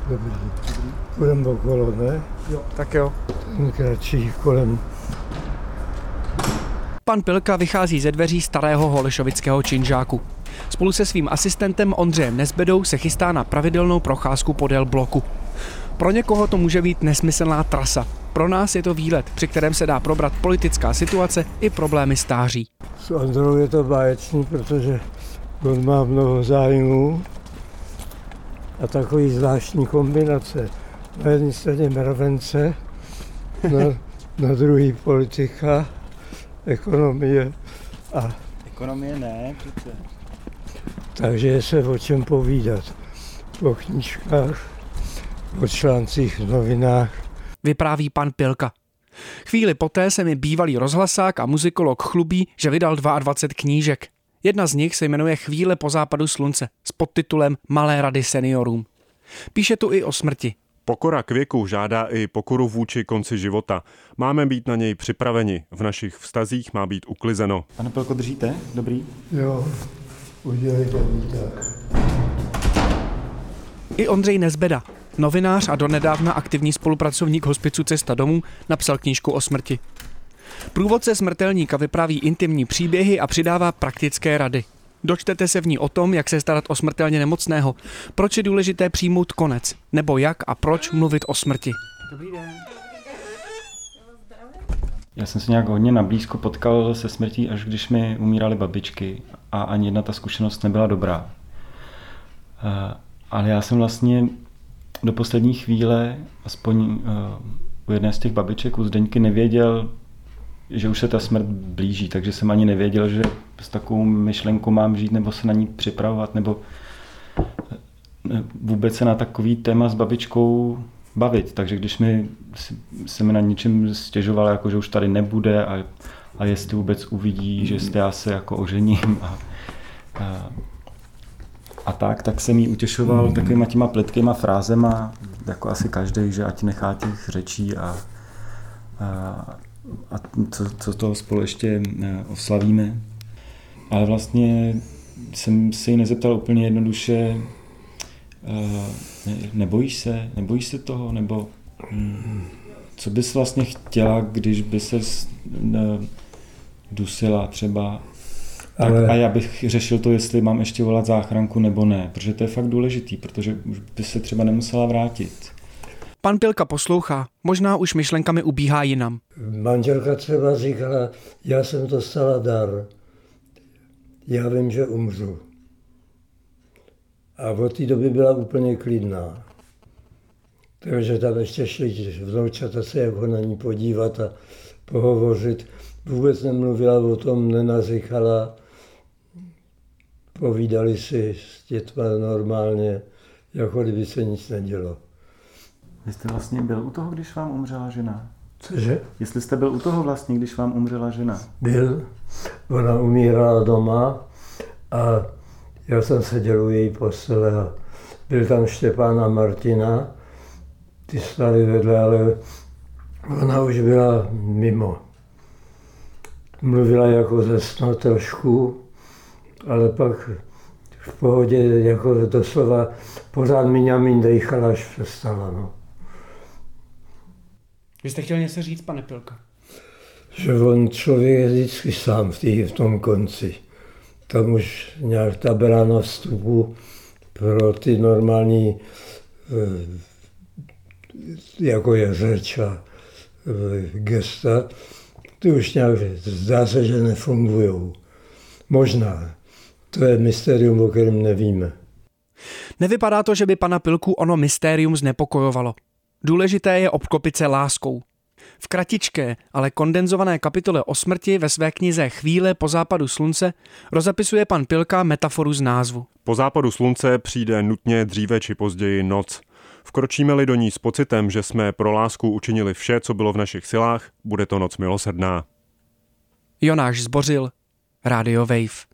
Dobrý. Půjdeme okolo, ne? Jo, tak jo. Ten kratší kolem. Pan Pilka vychází ze dveří starého holešovického činžáku. Spolu se svým asistentem Ondřejem Nezbedou se chystá na pravidelnou procházku podél bloku. Pro někoho to může být nesmyslná trasa. Pro nás je to výlet, při kterém se dá probrat politická situace i problémy stáří. S Ondrou je to báječný, protože on má mnoho zájmů a takový zvláštní kombinace. Na jedné straně mravence, na druhé politika, ekonomie a... Ekonomie ne, přece. Takže je se o čem povídat. O knížkách, o článcích v novinách. Vypráví pan Pilka. Chvíli poté se mi bývalý rozhlasák a muzikolog chlubí, že vydal 22 knížek. Jedna z nich se jmenuje Chvíle po západu slunce s podtitulem Malé rady seniorům. Píše tu i o smrti. Pokora k věku žádá i pokoru vůči konci života. Máme být na něj připraveni. V našich vztazích má být uklizeno. Pane Pilko, držíte? Dobrý? Jo, udělejte výtah. I Ondřej Nezbeda, novinář a donedávna aktivní spolupracovník hospicu Cesta domů, napsal knížku o smrti. Průvodce smrtelníka vypráví intimní příběhy a přidává praktické rady. Dočtete se v ní o tom, jak se starat o smrtelně nemocného, proč je důležité přijmout konec, nebo jak a proč mluvit o smrti. Dobrý den. Já jsem se nějak hodně nablízko potkal se smrtí, až když mi umíraly babičky a ani jedna ta zkušenost nebyla dobrá. Ale já jsem vlastně do poslední chvíle, aspoň u jedné z těch babiček, u Zdeňky, nevěděl, že už se ta smrt blíží, takže jsem ani nevěděl, že s takovou myšlenkou mám žít nebo se na ní připravovat, nebo vůbec se na takový téma s babičkou bavit. Takže když se mi na něčem stěžoval, jako že už tady nebude a jestli vůbec uvidí, že já se jako ožením a tak jsem jí utěšoval takovýma těma plytkýma frázema, jako asi každý, že ať nechá těch řečí a co toho spolu ještě oslavíme. Ale vlastně jsem se jí nezeptal úplně jednoduše, nebojíš se toho, nebo co bys vlastně chtěla, když by se dusila třeba. Ale... A já bych řešil to, jestli mám ještě volat záchranku nebo ne, protože to je fakt důležitý, protože už by se třeba nemusela vrátit. Pan Pilka poslouchá, možná už myšlenkami ubíhá jinam. Manželka třeba říkala, já jsem dostala dar, já vím, že umřu. A od té doby byla úplně klidná. Takže tam ještě šli vnoučata se jako na ní podívat a pohovořit. Vůbec nemluvila o tom, nenaříkala. Povídali si s dětma normálně, jako kdyby se nic nedělo. Vy jste vlastně byl u toho, když vám umřela žena? Cože? Jestli jste byl u toho vlastně, když vám umřela žena? Byl. Ona umírala doma a já jsem seděl u její postele a byl tam Štěpán a Martina. Ty stali vedle, ale ona už byla mimo. Mluvila jako ze snu trošku, ale pak v pohodě, jako doslova pořád míň dejchala, až přestala. No. Vy jste chtěl něco říct, pane Pilka? Že on člověk je vždycky sám v tom konci. Tam už nějak ta brána vstupu pro ty normální, jako je řeč a gesta, ty už nějak zdá se, že nefungujou. Možná. To je mystérium, o kterém nevíme. Nevypadá to, že by pana Pilku ono mystérium znepokojovalo. Důležité je obklopit se láskou. V kratičké, ale kondenzované kapitole o smrti ve své knize Chvíle po západu slunce rozapisuje pan Pilka metaforu z názvu. Po západu slunce přijde nutně dříve či později noc. Vkročíme-li do ní s pocitem, že jsme pro lásku učinili vše, co bylo v našich silách, bude to noc milosrdná. Jonáš Zbořil, Radio Wave.